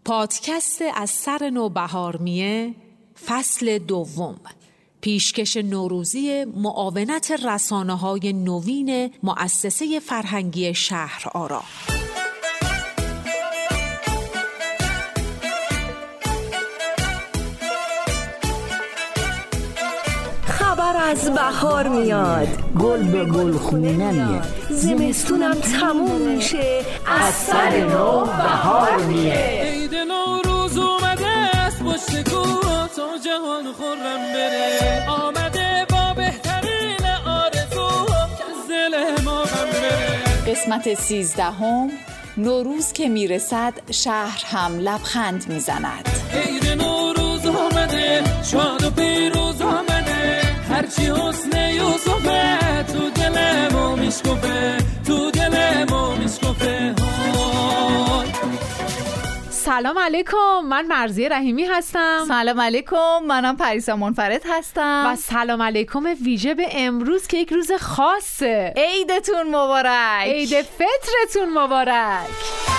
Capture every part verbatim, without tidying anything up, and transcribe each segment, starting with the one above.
پادکست از سر نوبهارمیه فصل دوم، پیشکش نوروزی معاونت رسانه‌های نوین مؤسسه فرهنگی شهر آرا. خبر از بهار میاد، گل به گل خونه میاد، زمستونم تموم میشه، از سر نو بهار میاد. عید نوروز اومده است پشت کوه تا جهان خرم بره، آمده با بهترین آرزو که از دل ما غم بره. قسمت سیزدهم، نوروز که میرسد شهر هم لبخند میزند. عید نوروز آمده، شاد و پیروز آمده، هرچی حسن یوسفه تو دل ما میشکفه، تو دل ما میشکفه. سلام علیکم، من مرضیه رحیمی هستم. سلام علیکم، منم پریسا منفرد هستم. و سلام علیکم ویژه به امروز که یک روز خاصه. عیدتون مبارک، عید فطرتون مبارک.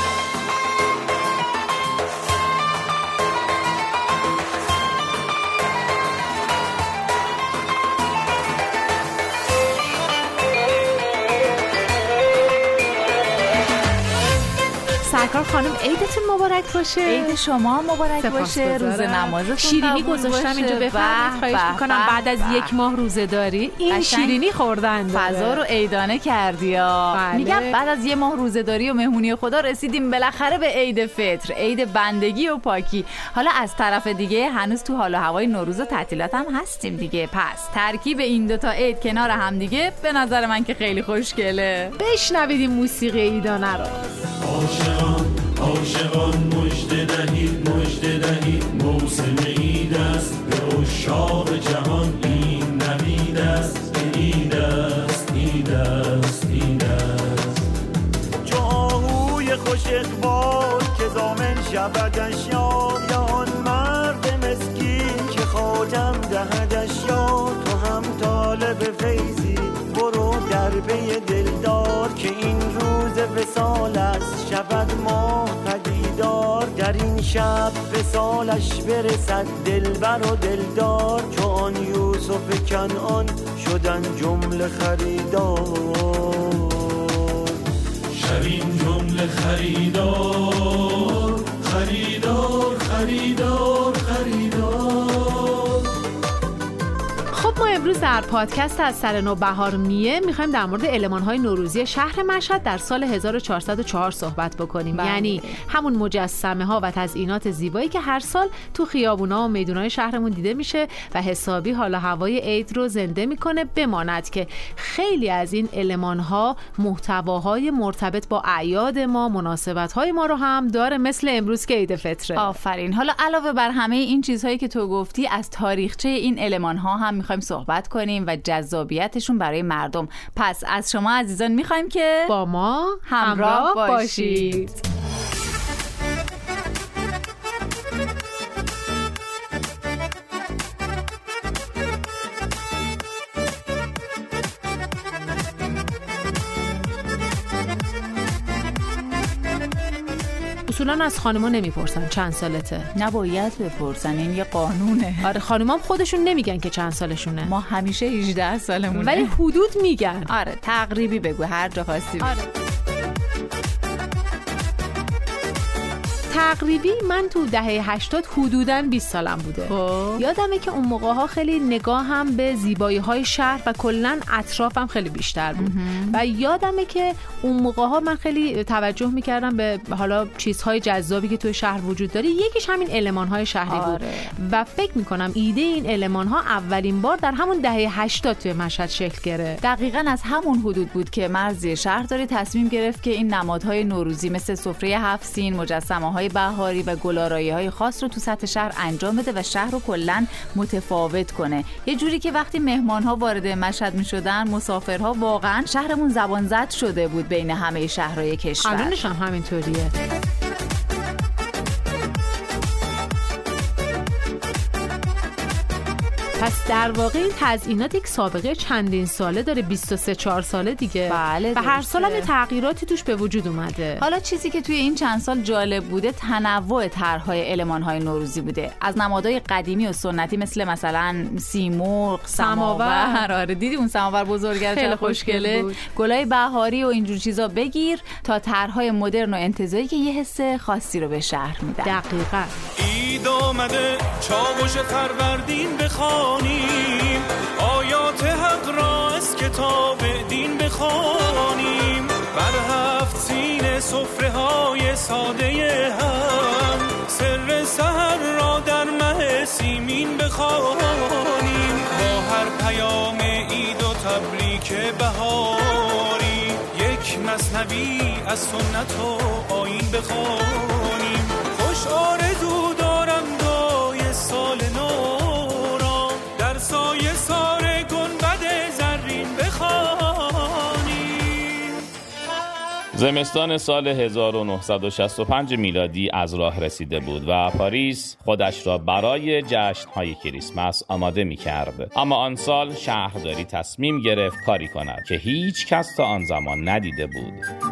سرکار خانم عیدتون مبارک باشه. عید شما مبارک باشه، روز نمازتون شیرینی گذاشتم اینجا بفرمایید، خواهش میکنم. بعد از یک ماه روزه داری این شیرینی خوردن فضا رو عیدانه کردی ها. بله. میگم بعد از یه ماه روزه داری و مهمونی خدا رسیدیم بالاخره به عید فطر، عید بندگی و پاکی. حالا از طرف دیگه هنوز تو حال و هوای نوروز و تعطیلات هم هستیم دیگه، پس ترکیب این دو تا عید کنار هم دیگه به نظر من که خیلی خوشگله. بشنوید این موسیقی عیدانه رو. عاشقان عاشقان مژده دهید مژده دهید، موسم عید است به عشاق جهان، این نوید است عید است عید است عید است. چو آهوی خوش اقبال که ضامن شودش یاد، یا آن مرد مسکین که خاتم دهدش یاد. تو هم طالب فیضی برو دربه دلدار، که این روز وصال است شود ماه پدیدار. در این شب وصالش برسد دلبر و دلدار، چون یوسف کنعان شدن جمله خریدار. شویم جمله خریدار خریدار خریدار خریدار. خب ما امروز در پادکست از سر نوبهارمیه میخوایم در مورد المان‌های نوروزی شهر مشهد در سال هزار و چهارصد و چهار صحبت بکنیم. بله. یعنی همون مجسمه ها و تزیینات زیبایی که هر سال تو خیابونا و میدونای شهرمون دیده میشه و حسابی حال و هوای عید رو زنده میکنه. بماند که خیلی از این المان‌ها محتواهای مرتبط با اعیاد ما، مناسبت‌های ما رو هم داره، مثل امروز که عید فطره. آفرین. حالا علاوه بر همه این چیزهایی که تو گفتی، از تاریخچه این المان‌ها هم میخوایم صحبت کنیم و جذابیتشون برای مردم. پس از شما عزیزان میخوایم که با ما همراه, همراه باشید, باشید. اصولا از خانما نمیپرسن چند سالته. نباید بپرسن، این یه قانونه. آره خانمام خودشون نمیگن که چند سالشونه. ما همیشه هجده سالمونه، ولی حدود میگن. آره تقریبی بگو، هر جا خواستی. آره. تقریبی من تو دهه هشتاد حدوداً بیست سالم بوده. خب. یادمه که اون موقع ها خیلی نگاه هم به زیبایی های شهر و کلاً اطرافم خیلی بیشتر بود. و یادمه که اون موقع ها من خیلی توجه میکردم به حالا چیزهای جذابی که توی شهر وجود داره. یکیش همین المان های شهری آره. بود و فکر میکنم ایده این المان ها اولین بار در همون دهه هشتاد توی مشهد شکل گرفت. دقیقاً از همون حدود بود که مرضی شهرداری تصمیم گرفت که این نمادهای نوروزی مثل سفره هفت سین، مجسمه‌های بهاری و گل‌آرایی‌های خاص رو تو سطح شهر انجام بده و شهر رو کلاً متفاوت کنه. یه جوری که وقتی مهمان‌ها وارد مشهد می‌شدن، مسافرها واقعاً شهرمون زبان زد شده بود بین همه شهرهای کشور. الانش هم همینطوریه. پس در واقع این تزیینات یک سابقه چندین ساله داره، بیست و سه چهار ساله دیگه. بله و هر سال هم تغییراتی توش به وجود اومده. حالا چیزی که توی این چند سال جالب بوده تنوع طرح‌های المان‌های نوروزی بوده. از نمادهای قدیمی و سنتی مثل مثلا سیمرغ، سماور، آره دیدی اون سماور بزرگه خیلی خوشگله، گلای بهاری و اینجور چیزا بگیر تا طرح‌های مدرن و انتزاعی که یه حس خاصی رو به شهر میدن. دقیقاً. عید آمده چاوش فروردین بخوانیم، آیات حق را از کتاب دین بخوانیم، بر هفت سین سفره های ساده هم سر سحر را در مه سیمین بخوانیم، با هر پیام عید و تبریک بهاری یک مثنوی از سنت و آیین بخوانیم. خوش آرزو دارم دای سال نو را در سایه سار گنبد زرین بخوانیم. زمستان سال هزار و نهصد و شصت و پنج میلادی از راه رسیده بود و پاریس خودش را برای جشن‌های کریسمس آماده می‌کرد. اما آن سال شهرداری تصمیم گرفت کاری کند که هیچ کس تا آن زمان ندیده بود.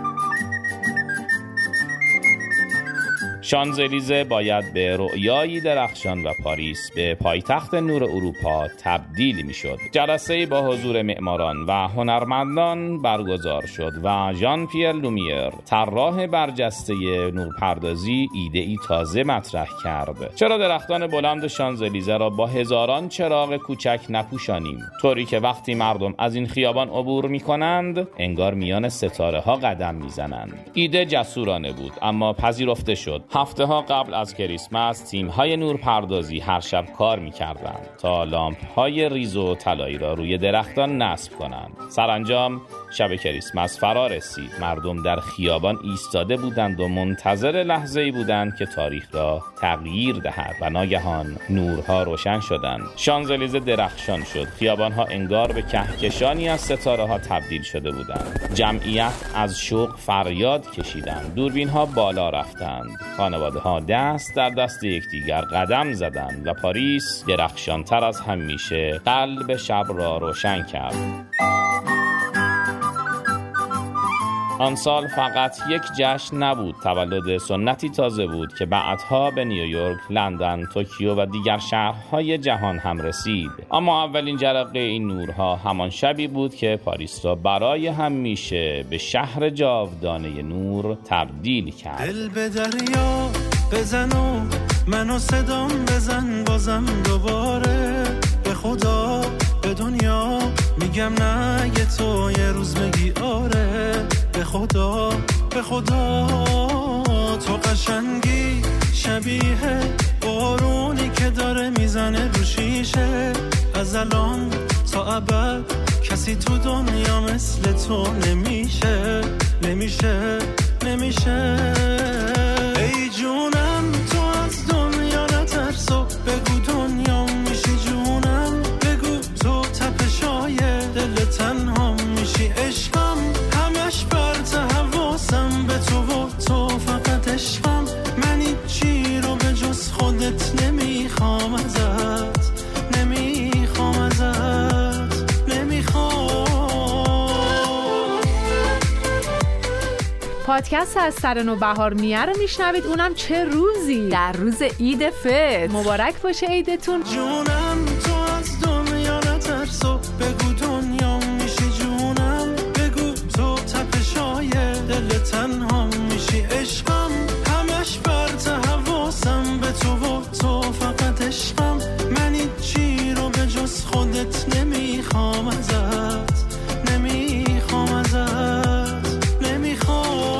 شانزلیزه باید به رؤیایی درخشان و پاریس به پایتخت نور اروپا تبدیل میشد. جلسه‌ای با حضور معماران و هنرمندان برگزار شد و ژان پیر لومیر، طراح برجسته نورپردازی، ایده‌ای تازه مطرح کرد. چرا درختان بلند شانزلیزه را با هزاران چراغ کوچک نپوشانیم، طوری که وقتی مردم از این خیابان عبور می‌کنند انگار میان ستاره‌ها قدم می‌زنند. ایده جسورانه بود اما پذیرفته شد. هفته ها قبل از کریسمس تیم‌های نورپردازی هر شب کار می‌کردند تا لامپ‌های ریز و طلایی را روی درختان نصب کنند. سرانجام شب کریسمس فرا رسید. مردم در خیابان ایستاده بودند و منتظر لحظه‌ای بودند که تاریخ را تغییر دهد و ناگهان نورها روشن شدند. شانزلیزه درخشان شد. خیابان‌ها انگار به کهکشانی از ستاره‌ها تبدیل شده بودند. جمعیت از شوق فریاد کشیدند. دوربین‌ها بالا رفتند. خانواده‌ها دست در دست یکدیگر قدم زدند و پاریس درخشانتر از همیشه قلب شب را روشن کرد. آن سال فقط یک جشن نبود، تولد سنتی تازه بود که بعدها به نیویورک، لندن، توکیو و دیگر شهرهای جهان هم رسید. اما اولین جرقه این نورها همان شبی بود که پاریس را برای همیشه به شهر جاودانه نور تبدیل کرد. دل به دریا بزن و منو صدام بزن بازم دوباره، به خدا به دنیا میگم نه یه تو یه روز بگی آره، به خدا به خدا تو قشنگی شبیه بارونی که داره میزنه رو شیشه، از الان تا ابد کسی تو دنیا مثل تو نمیشه نمیشه نمیشه. ای جونم تو از دنیا نترسو، بگو دنیا میشی جونم، بگو تو تپشای دل تنها میشی، عشقم همش برت حواسم به تو و تو فقط عشقم، من هیچی رو به جز خودت نمیخوام ازت نمیخوام ازت نمیخوام. پادکست از سر نوبهار میه رو میشنوید، اونم چه روزی، در روز عید فطر. مبارک باشه عیدتون. جونم تو از دنیا نترسو، بگو دنیا میشی جونم، بگو تو تپشای دل تنها میشی، عشقم همش برت حواسم به تو و تو فقط عشقم، من هیچی رو به جز خودت نمیخوام ازت نمیخوام ازت نمیخوام.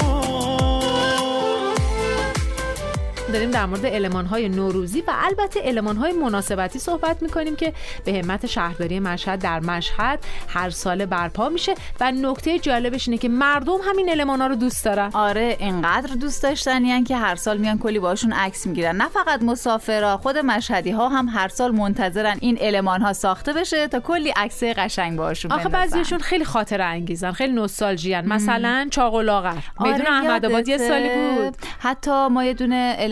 داریم در مورد المان‌های نوروزی و البته المان‌های مناسبتی صحبت می‌کنیم که به همت شهرداری مشهد در مشهد هر سال برپا میشه و نکته جالبش اینه که مردم همین المان‌ها رو دوست دارن. آره اینقدر دوست داشتنیان که هر سال میان کلی باشون عکس میگیرن. نه فقط مسافرها، خود مشهدی‌ها هم هر سال منتظرن این المان‌ها ساخته بشه تا کلی عکس قشنگ باشون بندازن. آخه بعضیشون خیلی خاطره انگیزن، خیلی نوستالژیان. مثلا چاق و لاغر. میدون احمدآباد یه سالی بود. حتی ما یه دونه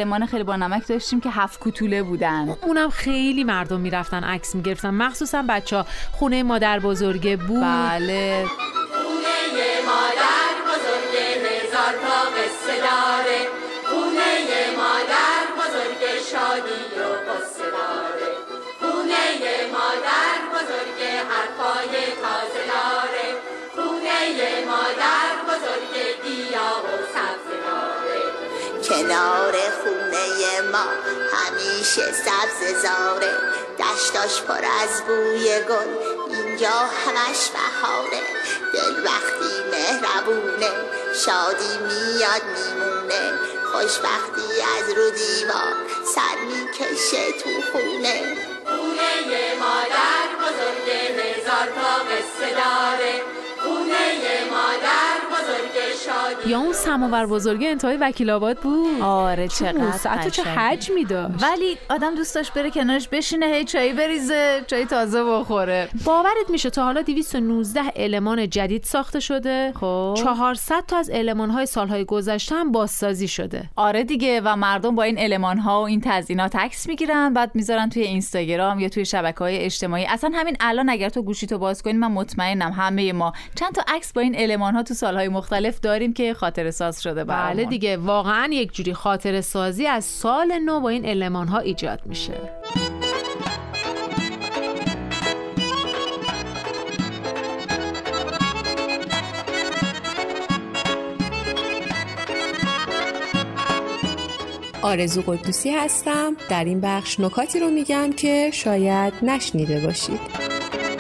المان خیلی با نمک داشتیم که هفت کوتوله بودن. اونم خیلی مردم میرفتن عکس میگرفتن، مخصوصا بچه‌ها. خونه مادر بزرگه بود. بله. خونه مادر بزرگه هزار تا قصه داره، خونه مادر بزرگه شادی و قصه داره، خونه مادر بزرگه حرفای تازه داره، خونه مادر بزرگه گیاه و سبزه داره. کنار خونه ما همیشه سبز زاره، دشتاش پر از بوی گل، اینجا همش بهاره. دل وقتی مهربونه، شادی میاد میمونه، خوشبختی از رو دیوار سر میکشه تو خونه. خونه مادر بزرگه هزار تا قصه داره، خونه مادر بزرگه شادی. یا اون سماور بزرگه انتهای وکیل آباد بود. آره چقدر قشنگ، چه حجمی داشت. ولی آدم دوست داشت بره کنارش بشینه، هی چای بریزه، چای تازه بخوره. باورت میشه تا حالا دویست و نوزده المان جدید ساخته شده؟ خب چهارصد تا از المان‌های سال‌های گذشته هم بازسازی شده. آره دیگه، و مردم با این المان‌ها و این تزیینات عکس میگیرن، بعد میذارن توی اینستاگرام یا توی شبکه‌های اجتماعی. اصلا همین الان اگر تو گوشیتو باز کنی، من مطمئنم همه ما چند تا عکس با این المان‌ها تو سال‌های مختلف داریم که خاطره ساز شده برامون. بله دیگه، واقعا یک جوری خاطره سازی از سال نو با این المان‌ها ایجاد میشه. آرزو قدوسی هستم. در این بخش نکاتی رو میگم که شاید نشنیده باشید.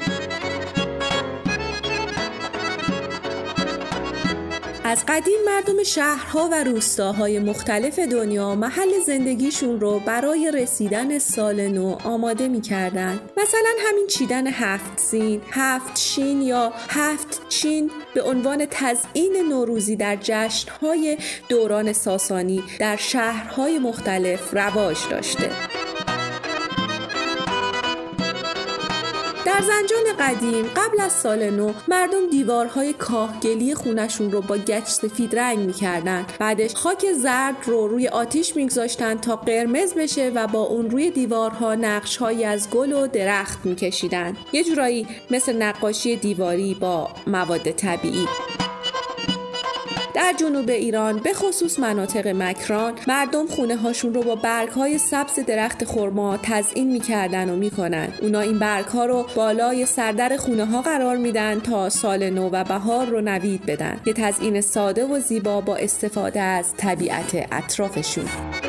از قدیم مردم شهرها و روستاهای مختلف دنیا محل زندگیشون رو برای رسیدن سال نو آماده می‌کردن. مثلا همین چیدن هفت سین، هفت شین یا هفت چین به عنوان تزیین نوروزی در جشن‌های دوران ساسانی در شهرهای مختلف رواج داشته. در زنجان قدیم قبل از سال نو مردم دیوارهای کاهگلی خونشون رو با گچ سفید رنگ می‌کردن. بعدش خاک زرد رو روی آتیش می‌گذاشتن تا قرمز بشه و با اون روی دیوارها نقش‌هایی از گل و درخت می‌کشیدن. یه جورایی مثل نقاشی دیواری با مواد طبیعی. در جنوب ایران به خصوص مناطق مکران مردم خونه هاشون رو با برگ های سبز درخت خرما تزیین میکردن و میکنن. اونا این برگ ها رو بالای سردر خونه ها قرار میدن تا سال نو و بهار رو نوید بدن. یه تزیین ساده و زیبا با استفاده از طبیعت اطرافشون.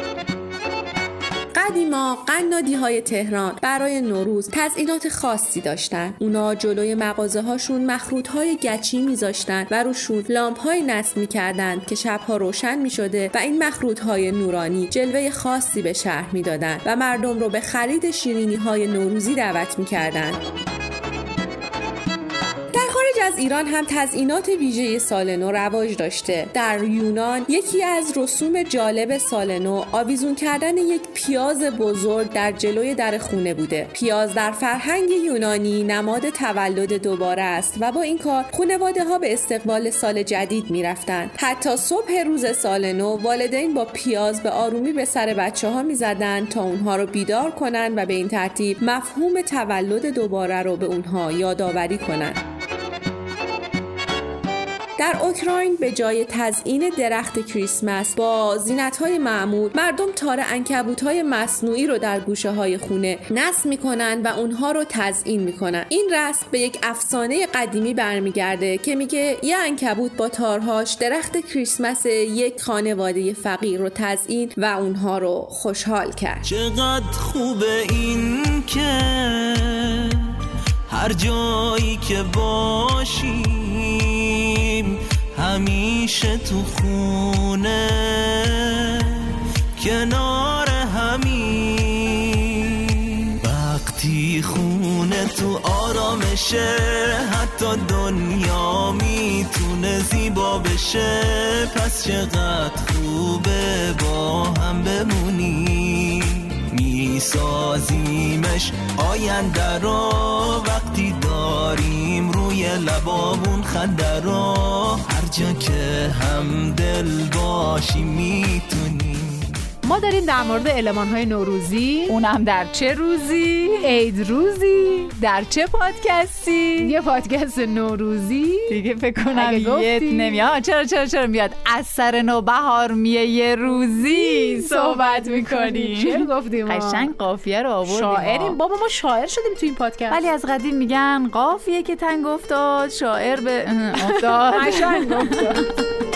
قدیما قنادی های تهران برای نوروز تزیینات خاصی داشتن. اونا جلوی مغازه هاشون مخروط های گچی میذاشتن و روشون لامپ های نصب میکردن که شبها روشن میشده و این مخروط های نورانی جلوه خاصی به شهر میدادن و مردم رو به خرید شیرینی های نوروزی دعوت میکردن. از ایران هم تزیینات ویژه سال نو رواج داشته. در یونان یکی از رسوم جالب سال نو آویزون کردن یک پیاز بزرگ در جلوی در خونه بوده. پیاز در فرهنگ یونانی نماد تولد دوباره است و با این کار خانواده ها به استقبال سال جدید می رفتن. حتی صبح روز سال نو والدین با پیاز به آرومی به سر بچه ها می زدن تا اونها رو بیدار کنن و به این ترتیب مفهوم تولد دوباره رو به اونها یادآوری کنن. در اوکراین به جای تزیین درخت کریسمس با زینت‌های معمول، مردم تار عنکبوت‌های مصنوعی رو در گوشه‌های خونه نصب می‌کنن و اونها رو تزیین می‌کنن. این رسم به یک افسانه قدیمی برمیگرده که میگه یه عنکبوت با تارهاش درخت کریسمس یک خانواده فقیر رو تزیین و اونها رو خوشحال کرد. چقدر خوبه این که هر جایی که باشیم همیشه تو خونه کنار همین. وقتی خونه تو آرامشه حتی دنیا میتونه زیبا بشه. پس چقدر خوبه با هم بمونیم، میسازیمش آینده رو وقتی داریم روی لبامون خنده رو. هر جا که هم دل باشیم میتونیم ما داریم در مورد المان‌های نوروزی، اونم در چه روزی؟ عید روزی، در چه پادکستی؟ یه پادکست نوروزی دیگه فکر کنم یه نمیاد. چرا چرا چرا میاد؟ از سر نوبهار میه یه روزی صحبت میکنیم. چرا گفتیم؟ قشنگ قافیه رو آوردیم. شاعریم بابا، ما شاعر شدیم تو این پادکست. ولی از قدیم میگن قافیه که تنگ افتاد شاعر به افتاد. قشنگ افتاد.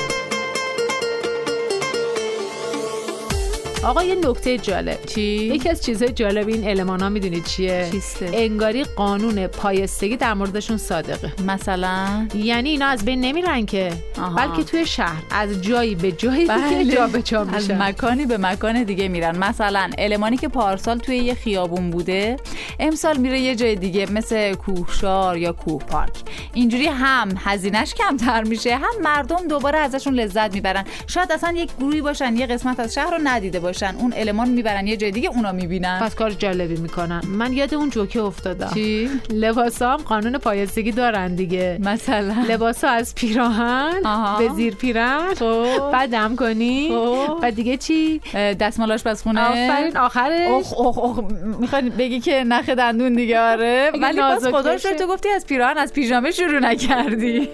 آقا یه نکته جالب. چی؟ یکی از چیزهای جالب این المانا میدونید چیه؟ چیسته؟ انگاری قانون پایستگی در موردشون صادقه. مثلا یعنی اینا از بین نمیرن که، آها. بلکه توی شهر از جایی به جایی دیگه جا به جا میشن، از مکانی به مکان دیگه میرن. مثلا المانی که پارسال توی یه خیابون بوده امسال میره یه جای دیگه مثل کوهشار یا کوه پارک. اینجوری هم هزینه‌اش کمتر میشه، هم مردم دوباره ازشون لذت میبرن. شاید اصلا یک گروهی باشن یه قسمت از شهر رو ندیده باشن، اون المان میبرن یه جای دیگه اونا میبینن. پس کار جالبی میکنن. من یاد اون جوکه افتادم. چی؟ لباسا هم قانون پایستگی دارن دیگه. مثلا لباسا از پیراهن به زیر پیرن، بعد دم کنی، بعد دیگه چی؟ دستمال آشپزخونه. آفرین آخرش. اخ اخ اخ میخوای بگی که نخ دندون دیگه. آره ولی باز خدا شکر تو گفتی از پیراهن از پیژامه شروع نکردی.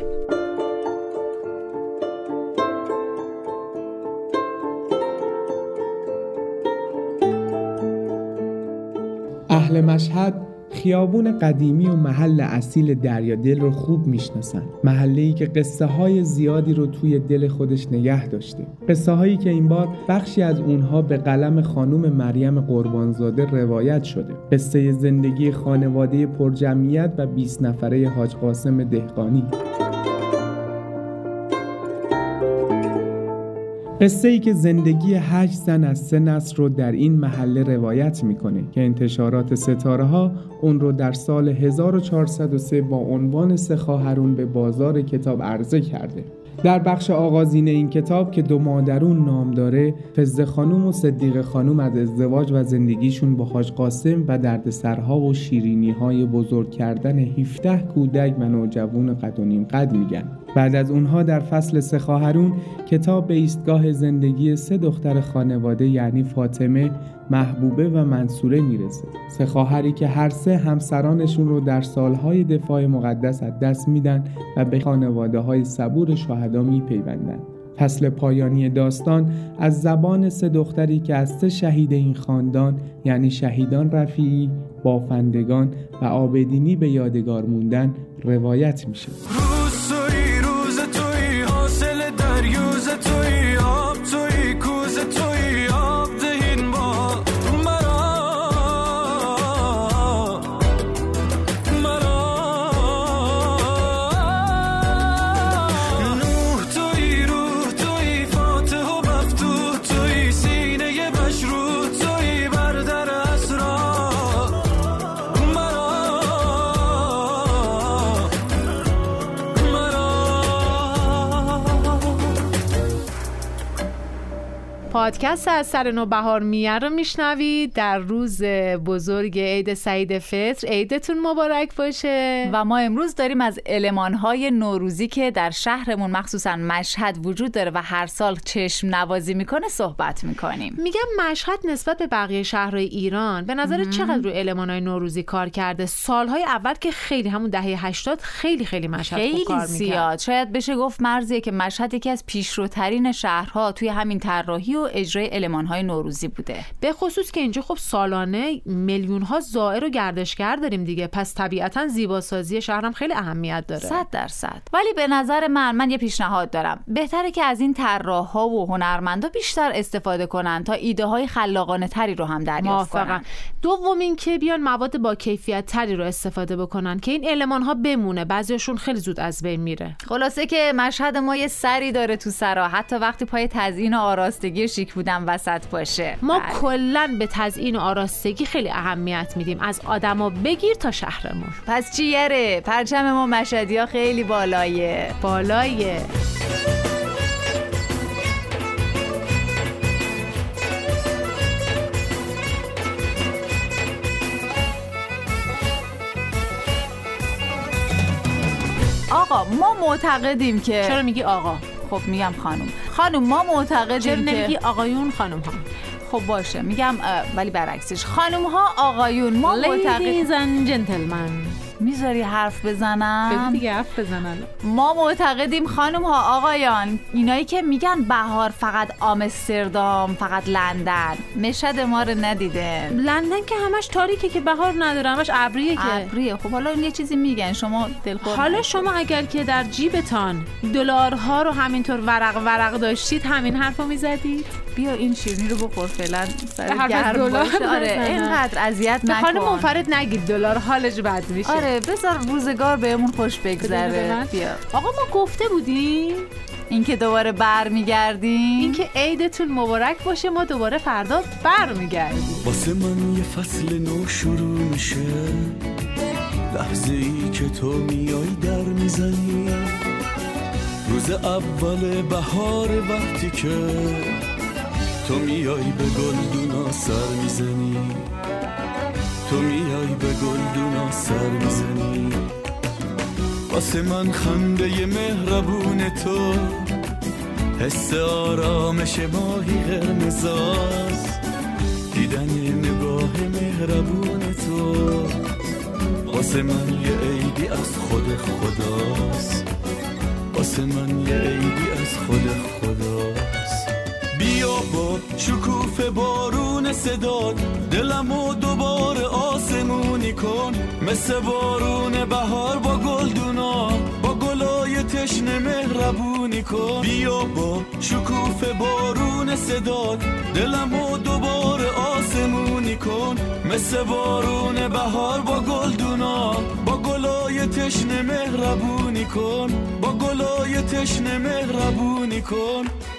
اهل مشهد خیابون قدیمی و محل اصیل دریادل رو خوب میشناسن. محله‌ای که قصه های زیادی رو توی دل خودش نگه داشته. قصه هایی که این بار بخشی از اونها به قلم خانم مریم قربانزاده روایت شده. قصه زندگی خانواده پرجمعیت و بیست نفره حاج قاسم دهقانی. قصه ای که زندگی هشت زن از سه نسل رو در این محله روایت میکنه که انتشارات ستاره ها اون رو در سال هزار و چهارصد و سه با عنوان سه خواهرون به بازار کتاب عرضه کرده. در بخش آغازین این کتاب که دو مادرون نام داره، فزه خانوم و صدیقه خانوم از ازدواج و زندگیشون با حاج قاسم و دردسرها و شیرینی‌های بزرگ کردن هفده کودک و نوجوان قد و نیم قد میگن. بعد از اونها در فصل سه خواهرون کتاب به ایستگاه زندگی سه دختر خانواده یعنی فاطمه، محبوبه و منصوره میرسه. سه خواهری که هر سه همسرانشون رو در سالهای دفاع مقدس از دست میدن و به خانواده‌های صبور شهدا میپیوندن. فصل پایانی داستان از زبان سه دختری که از سه شهید این خاندان یعنی شهیدان رفیعی، بافندگان و عابدینی به یادگار موندن روایت میشه. روز توی روز توی حاصل دریوز توی آب توی کوز توی آب دهین با مرا مرا نوح توی روح توی فاتح و مفتوح توی سینه مشروع توی بردر اسرار مرا پادکست از سر نوبهار میه رو میشنوید در روز بزرگ عید سعید فطر. عیدتون مبارک باشه. و ما امروز داریم از المان‌های نوروزی که در شهرمون مخصوصا مشهد وجود داره و هر سال چشم نوازی میکنه صحبت میکنیم. میگم مشهد نسبت به بقیه شهرهای ایران به نظر چقدر رو المان‌های نوروزی کار کرده؟ سالهای اول که خیلی همون دهه هشتاد خیلی خیلی مشهد خیلی خوب کار میکرد. زیاد. شاید بشه گفت مرزیه که مشهد یکی از پیشروترین شهرها توی همین طراحی و اجرای المان‌های نوروزی بوده. به خصوص که اینجا خب سالانه میلیون‌ها زائر و گردشگر داریم دیگه، پس طبیعتاً زیباسازی شهرم خیلی اهمیت داره. صد درصد. ولی به نظر من من یه پیشنهاد دارم. بهتره که از این طراح‌ها و هنرمندا بیشتر استفاده کنن تا ایده‌های خلاقانه تری رو هم دریافت کنن. دوم این که بیان مواد با کیفیت تری رو استفاده بکنن که این المان‌ها بمونه. بعضیاشون خیلی زود از بین میره. خلاصه که مشهد ما یه سری داره تو سرا، حتی وقتی پای تزیین و آراستگی شیک بودن وسط باشه. ما کلاً به تزیین و آراستگی خیلی اهمیت میدیم، از آدما بگیر تا شهرمون. پس چی یاره؟ پرچم ما مشهدی‌ها خیلی بالایه. بالایه. آقا ما معتقدیم که چرا میگی آقا؟ خب میگم خانم. خانم ما معتقدیم چرا که نمیگی آقایون خانم ها؟ خب باشه میگم، ولی برعکسش خانم ها آقایون ما معتقد Ladies and gentlemen. میذاری حرف بزنم؟ بگو دیگه حرف بزنن. ما معتقدیم خانم ها آقایان، اینایی که میگن بهار فقط آمستردام، فقط لندن، مشهد ما رو ندیدن. لندن که همش تاریکه که بهار نداره، همش ابریه که. ابریه. خب حالا یه چیزی میگن شما دلخور. حالا شما اگر که در جیبتان دلارها رو همینطور ورق ورق داشتید همین حرفو میزدید؟ بیا این شیرینی رو بخور فعلا سر گرم باشه. آره اینقدر اذیت نکن. خانم منفرد نگید دلار حالش بد میشه. آره بذار روزگار بهمون خوش بگذره. بیا. آقا ما گفته بودیم اینکه دوباره برمیگردیم، اینکه عیدتون مبارک باشه، ما دوباره فردا برمیگردیم. واسه من یه فصل نو شروع میشه، لحظه ای که تو میای در میزنی، روز اول بهار وقتی که تو میای به گلدونا سر میزنی، تو میای به گلدونا سر میزنی. واسه من خنده مهربون تو، حس آرامش ماهی قرمزاست، دیدن نگاه مهربون تو. واسه من یه عیدی از خود خداست، واسه من یه عیدی از خود خداست. بیا با شکوفه بارون صدات دلمو دوباره آسمونی کن، مثل بارون بهار با گلدونا، با گلای تشنه مهربونی کن. بیا با شکوفه بارون صدات دلمو دوباره آسمونی کن، مثل بارون بهار با گلدونا، با گلای تشنه مهربونی کن، با گلای تشنه مهربونی کن.